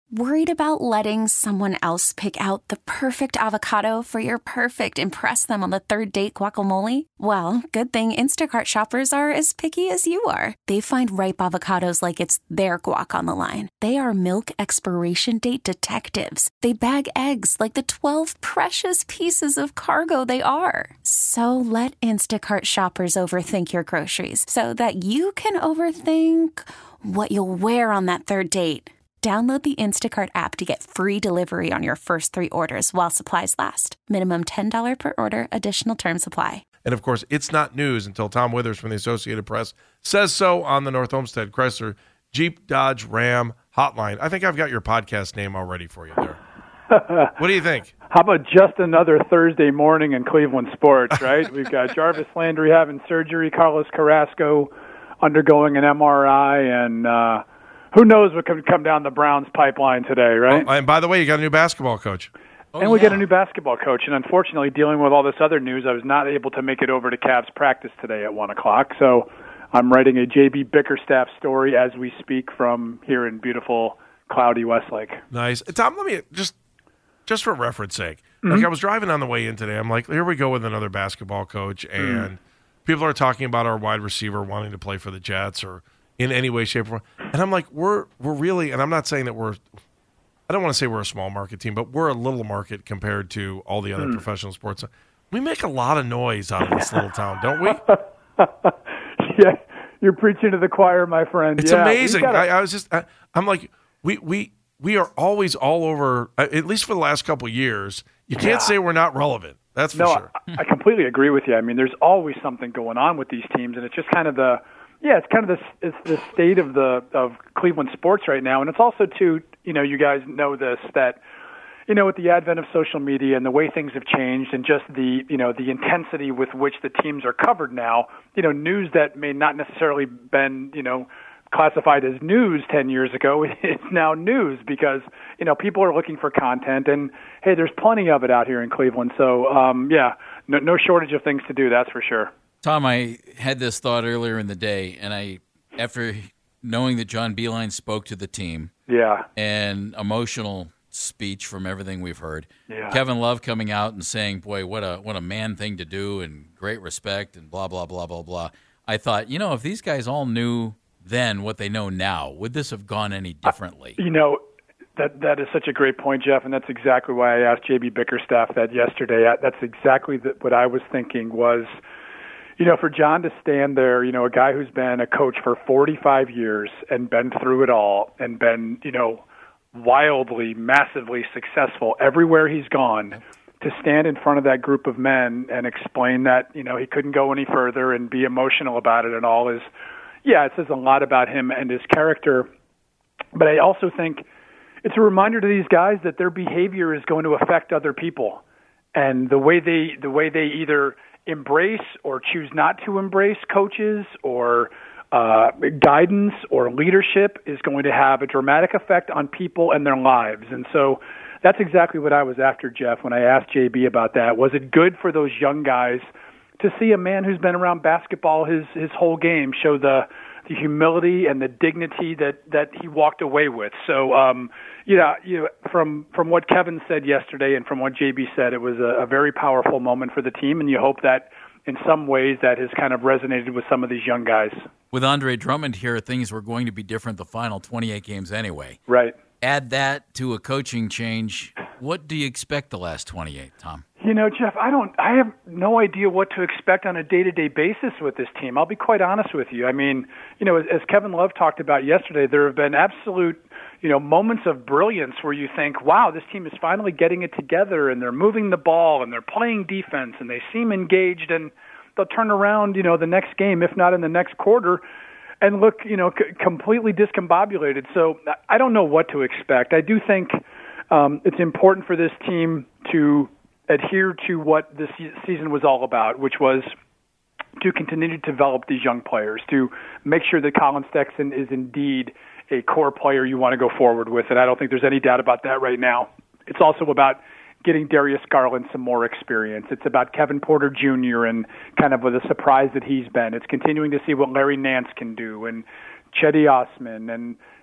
Worried about letting someone else pick out the perfect avocado for your perfect impress them on the third date guacamole? Well, good thing Instacart shoppers are as picky as you are. They find ripe avocados like it's their guac on the line. They are milk expiration date detectives. They bag eggs like the 12 precious pieces of cargo they are. So let Instacart shoppers overthink your groceries so that you can overthink what you'll wear on that third date. Download the Instacart app to get free delivery on your first 3 orders while supplies last. Minimum $10 per order. Additional terms apply. And, of course, it's not news until Tom Withers from the Associated Press says so on the North Olmsted Chrysler Jeep Dodge Ram hotline. I think I've got your podcast name already for you there. What do you think? How about just another Thursday morning in Cleveland sports, right? We've got Jarvis Landry having surgery, Carlos Carrasco undergoing an MRI, and who knows what could come down the Browns pipeline today, right? Oh, and by the way, you got a new basketball coach. We get a new basketball coach. And unfortunately, dealing with all this other news, I was not able to make it over to Cavs practice today at 1 o'clock. So I'm writing a J.B. Bickerstaff story as we speak from here in beautiful, cloudy Westlake. Nice. Tom, let me just for reference sake, like I was driving on the way in today. I'm like, here we go with another basketball coach. And people are talking about our wide receiver wanting to play for the Jets or in any way, shape, or form. And I'm like, we're really, and I'm not saying that I don't want to say we're a small market team, but we're a little market compared to all the other professional sports. We make a lot of noise out of this little town, don't we? Yeah, you're preaching to the choir, my friend. It's amazing. I'm like, we are always all over, at least for the last couple of years. You can't say we're not relevant. That's for sure. I completely agree with you. I mean, there's always something going on with these teams, and it's just kind of it's the state of Cleveland sports right now. And it's also too, you guys know this, that, with the advent of social media and the way things have changed and just the intensity with which the teams are covered now, news that may not necessarily been, classified as news 10 years ago, it's now news because, people are looking for content and, hey, there's plenty of it out here in Cleveland. So, no shortage of things to do, that's for sure. Tom, I had this thought earlier in the day, and after knowing that John Beilein spoke to the team, and emotional speech from everything we've heard, Kevin Love coming out and saying, "Boy, what a man thing to do," and great respect, and blah blah blah blah blah. I thought, if these guys all knew then what they know now, would this have gone any differently? That is such a great point, Jeff, and that's exactly why I asked J.B. Bickerstaff that yesterday. That's exactly what I was thinking was. For John to stand there, a guy who's been a coach for 45 years and been through it all and been, wildly, massively successful everywhere he's gone, to stand in front of that group of men and explain that, he couldn't go any further and be emotional about it and all it says a lot about him and his character. But I also think it's a reminder to these guys that their behavior is going to affect other people. And the way they either embrace or choose not to embrace coaches or guidance or leadership is going to have a dramatic effect on people and their lives. And so that's exactly what I was after, Jeff, when I asked JB about that. Was it good for those young guys to see a man who's been around basketball his whole game show the humility and the dignity that he walked away with? So, from what Kevin said yesterday and from what JB said, it was a very powerful moment for the team, and you hope that in some ways that has kind of resonated with some of these young guys. With Andre Drummond here, things were going to be different the final 28 games anyway. Right. Add that to a coaching change. What do you expect the last 28, Tom? Jeff, I have no idea what to expect on a day-to-day basis with this team. I'll be quite honest with you. I mean, as Kevin Love talked about yesterday, there have been absolute, moments of brilliance where you think, wow, this team is finally getting it together and they're moving the ball and they're playing defense and they seem engaged, and they'll turn around, the next game, if not in the next quarter, and look, completely discombobulated. So I don't know what to expect. I do think it's important for this team to adhere to what this season was all about, which was to continue to develop these young players, to make sure that Colin Sexton is indeed a core player you want to go forward with, and I don't think there's any doubt about that right now. It's also about getting Darius Garland some more experience. It's about Kevin Porter Jr. and kind of with a surprise that he's been. It's continuing to see what Larry Nance can do and Cedi Osman and,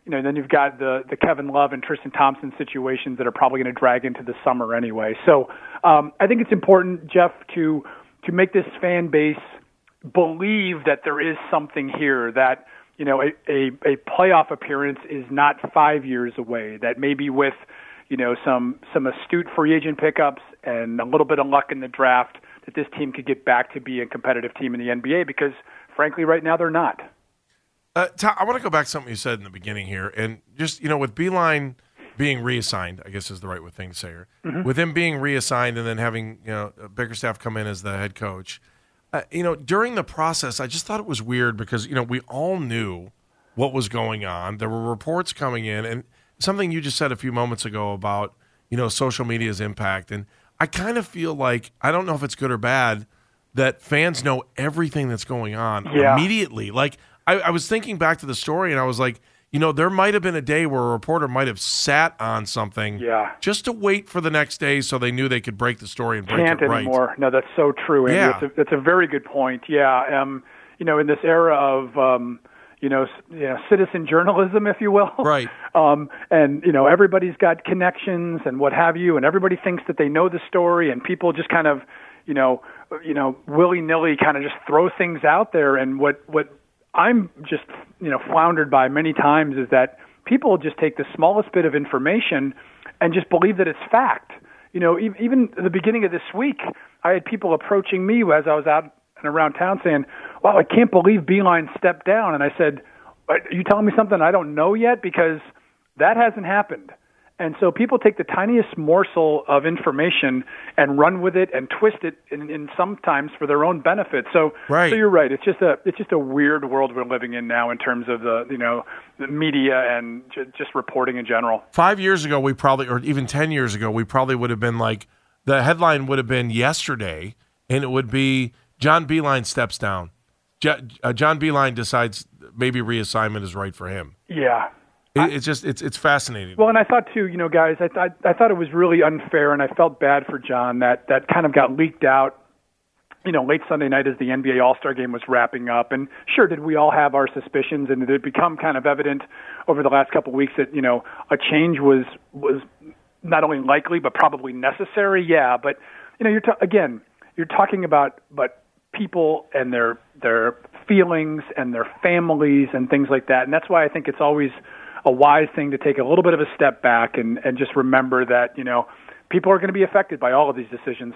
then you've got the Kevin Love and Tristan Thompson situations that are probably going to drag into the summer anyway. So I think it's important, Jeff, to make this fan base believe that there is something here, that a playoff appearance is not 5 years away, that maybe with some astute free agent pickups and a little bit of luck in the draft, that this team could get back to be a competitive team in the NBA, because frankly right now they're not. Tom, I want to go back to something you said in the beginning here, and just with Beilein being reassigned, I guess is the right thing to say here. Mm-hmm. With him being reassigned and then having Bickerstaff come in as the head coach, during the process, I just thought it was weird because we all knew what was going on. There were reports coming in, and something you just said a few moments ago about social media's impact, and I kind of feel like, I don't know if it's good or bad, that fans know everything that's going on immediately. Like I was thinking back to the story, and I was like, there might have been a day where a reporter might have sat on something just to wait for the next day so they knew they could break the story and break Can't it right. Anymore. No, that's so true, Andy. Yeah. That's a very good point. Yeah. In this era of, citizen journalism, if you will. Right. And, everybody's got connections and what have you, and everybody thinks that they know the story, and people just kind of, willy-nilly kind of just throw things out there. And what I'm just, floundered by many times is that people just take the smallest bit of information and just believe that it's fact. Even at the beginning of this week, I had people approaching me as I was out and around town saying, wow, I can't believe Beilein stepped down. And I said, are you telling me something I don't know yet? Because that hasn't happened. And so people take the tiniest morsel of information and run with it and twist it in sometimes for their own benefit. So, right. So you're right. It's just a weird world we're living in now in terms of the media and just reporting in general. 5 years ago, or even 10 years ago, we probably would have been like, the headline would have been yesterday, and it would be John Beilein steps down. John Beilein decides maybe reassignment is right for him. Yeah. It's fascinating. Well, and I thought too, guys, I thought it was really unfair, and I felt bad for John that kind of got leaked out, late Sunday night as the NBA All-Star Game was wrapping up. And sure, did we all have our suspicions, and did it become kind of evident over the last couple of weeks that a change was not only likely but probably necessary? Yeah, but you're talking about people and their feelings and their families and things like that, and that's why I think it's always a wise thing to take a little bit of a step back and just remember that, people are going to be affected by all of these decisions.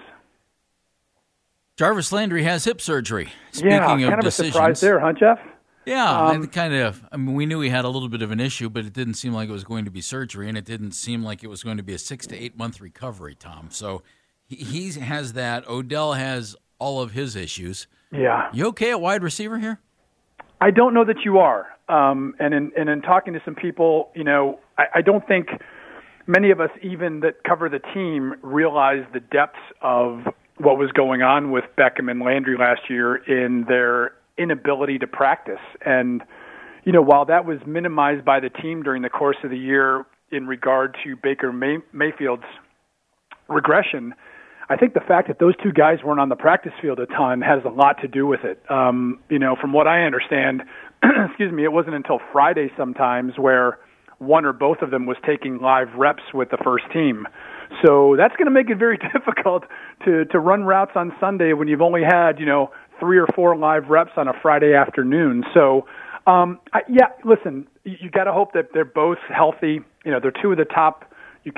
Jarvis Landry has hip surgery. Speaking of kind of decisions, a surprise there, huh, Jeff? Yeah, we knew he had a little bit of an issue, but it didn't seem like it was going to be surgery, and it didn't seem like it was going to be a 6 to 8 month recovery, Tom. So he has that. Odell has all of his issues. Yeah. You okay at wide receiver here? I don't know that you are. And in talking to some people, I don't think many of us even that cover the team realize the depths of what was going on with Beckham and Landry last year in their inability to practice. And, while that was minimized by the team during the course of the year in regard to Baker Mayfield's regression, I think the fact that those two guys weren't on the practice field a ton has a lot to do with it. From what I understand, it wasn't until Friday sometimes where one or both of them was taking live reps with the first team. So that's going to make it very difficult to run routes on Sunday when you've only had, 3 or 4 live reps on a Friday afternoon. So, listen, you got to hope that they're both healthy. They're two of the top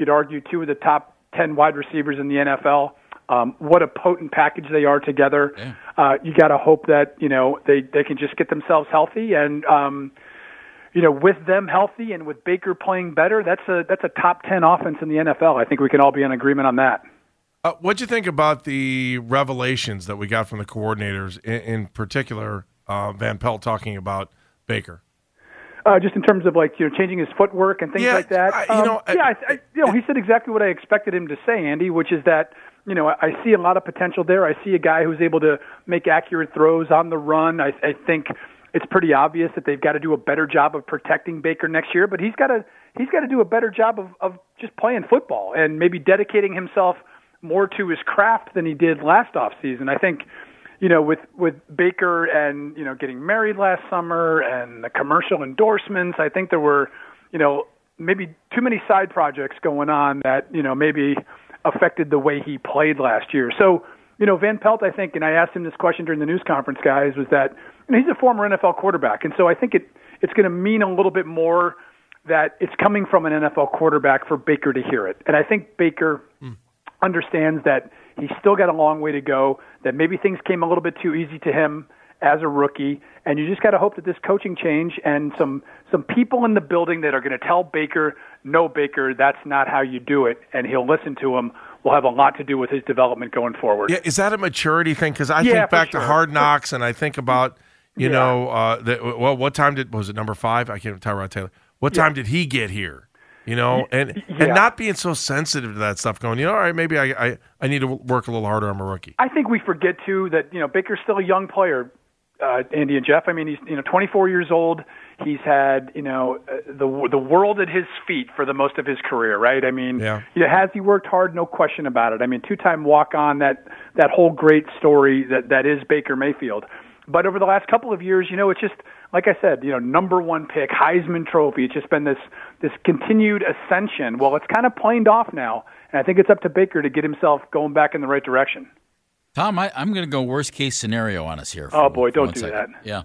10 wide receivers in the NFL. What a potent package they are together. Yeah. You got to hope that, they can just get themselves healthy, and, with them healthy and with Baker playing better, that's a top 10 offense in the NFL. I think we can all be in agreement on that. What'd you think about the revelations that we got from the coordinators, in particular, Van Pelt talking about Baker? Just in terms of changing his footwork and things like that. He said exactly what I expected him to say, Andy, which is that, I see a lot of potential there. I see a guy who's able to make accurate throws on the run. I think it's pretty obvious that they've got to do a better job of protecting Baker next year, but he's got to do a better job of just playing football and maybe dedicating himself more to his craft than he did last offseason. I think, with Baker and, getting married last summer and the commercial endorsements, I think there were, maybe too many side projects going on that, maybe affected the way he played last year. So, Van Pelt, I think, and I asked him this question during the news conference, guys, was that he's a former NFL quarterback. And so I think it's going to mean a little bit more that it's coming from an NFL quarterback for Baker to hear it. And I think Baker understands that he's still got a long way to go, that maybe things came a little bit too easy to him as a rookie, and you just got to hope that this coaching change and some people in the building that are going to tell Baker, no, Baker, that's not how you do it, and he'll listen to him, will have a lot to do with his development going forward. Yeah, is that a maturity thing? Because I think back to Hard Knocks, and I think about, what time was it, number 5? I can't remember, Tyrod Taylor. What time did he get here? And not being so sensitive to that stuff, going, all right, maybe I need to work a little harder. I'm a rookie. I think we forget, too, that, Baker's still a young player, Andy and Jeff. I mean, he's 24 years old. He's had the world at his feet for the most of his career, right? I mean, has he worked hard? No question about it. I mean, 2-time walk-on, that whole great story that is Baker Mayfield. But over the last couple of years, it's just like I said, number 1 pick, Heisman Trophy. It's just been this continued ascension. Well, it's kind of planed off now, and I think it's up to Baker to get himself going back in the right direction. Tom, I'm going to go worst case scenario on us here. Oh boy, don't do that. Yeah.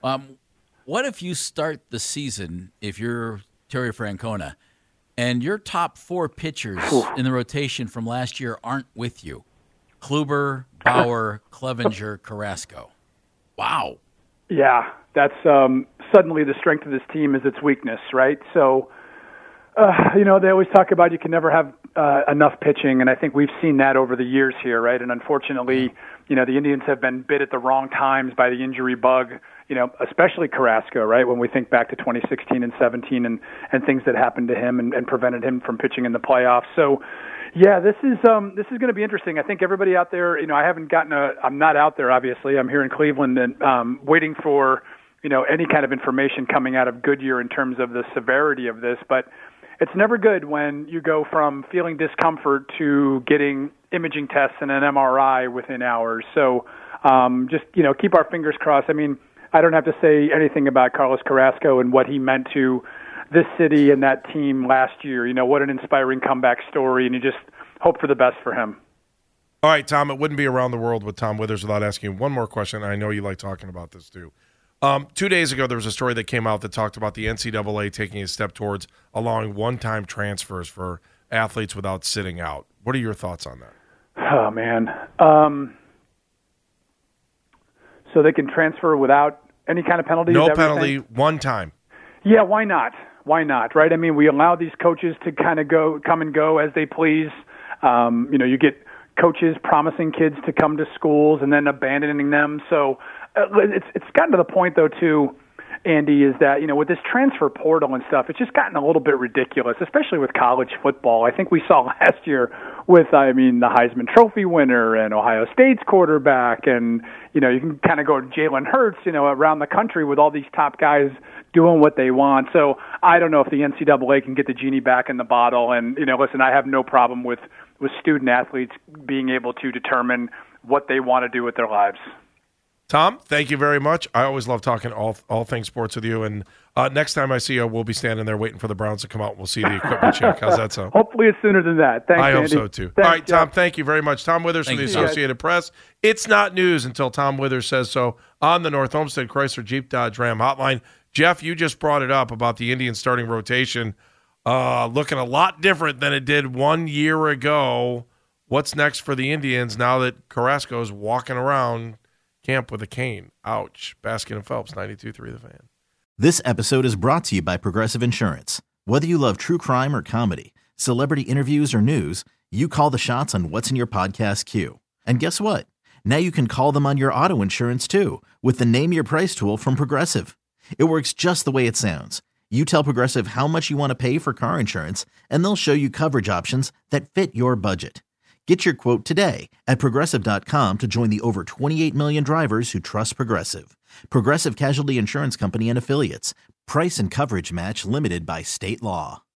What if you start the season, if you're Terry Francona, and your top 4 pitchers in the rotation from last year aren't with you? Kluber, Bauer, Clevenger, Carrasco. Wow. Yeah, that's suddenly the strength of this team is its weakness, right? So, they always talk about you can never have enough pitching, and I think we've seen that over the years here, right? And unfortunately, the Indians have been bit at the wrong times by the injury bug, especially Carrasco, right? When we think back to 2016 and 17 and things that happened to him and prevented him from pitching in the playoffs. So, yeah, this is going to be interesting. I think everybody out there, I'm not out there, obviously. I'm here in Cleveland and waiting for, any kind of information coming out of Goodyear in terms of the severity of this. But it's never good when you go from feeling discomfort to getting imaging tests and an MRI within hours. So just, keep our fingers crossed. I mean, I don't have to say anything about Carlos Carrasco and what he meant to this city and that team last year. What an inspiring comeback story, and you just hope for the best for him. All right, Tom, it wouldn't be Around the World with Tom Withers without asking you one more question. I know you like talking about this too. 2 days ago, there was a story that came out that talked about the NCAA taking a step towards allowing one-time transfers for athletes without sitting out. What are your thoughts on that? Oh, man. So they can transfer without any kind of penalty? No penalty, one time. Yeah, why not? Why not, right? I mean, we allow these coaches to kind of come and go as they please. You get coaches promising kids to come to schools and then abandoning them. So it's gotten to the point, though, too, Andy, is that, with this transfer portal and stuff, it's just gotten a little bit ridiculous, especially with college football. I think we saw last year with, the Heisman Trophy winner and Ohio State's quarterback, and, you can kind of go to Jalen Hurts, around the country with all these top guys doing what they want. So I don't know if the NCAA can get the genie back in the bottle. And, listen, I have no problem with student athletes being able to determine what they want to do with their lives. Tom, thank you very much. I always love talking all things sports with you. And next time I see you, we'll be standing there waiting for the Browns to come out. And we'll see the equipment check. How's that sound? Hopefully it's sooner than that. Thanks, I hope Andy. so, too. Thanks, all right, Tom, Jeff. thank you very much. Tom Withers from the Associated Press. It's not news until Tom Withers says so on the North Olmsted Chrysler Jeep Dodge Ram hotline. Jeff, you just brought it up about the Indians starting rotation looking a lot different than it did 1 year ago. What's next for the Indians now that Carrasco's walking around camp with a cane? Ouch. Baskin and Phelps, 92.3 The Fan. This episode is brought to you by Progressive Insurance. Whether you love true crime or comedy, celebrity interviews or news, you call the shots on what's in your podcast queue. And guess what? Now you can call them on your auto insurance too with the Name Your Price tool from Progressive. It works just the way it sounds. You tell Progressive how much you want to pay for car insurance, and they'll show you coverage options that fit your budget. Get your quote today at Progressive.com to join the over 28 million drivers who trust Progressive. Progressive Casualty Insurance Company and Affiliates. Price and coverage match limited by state law.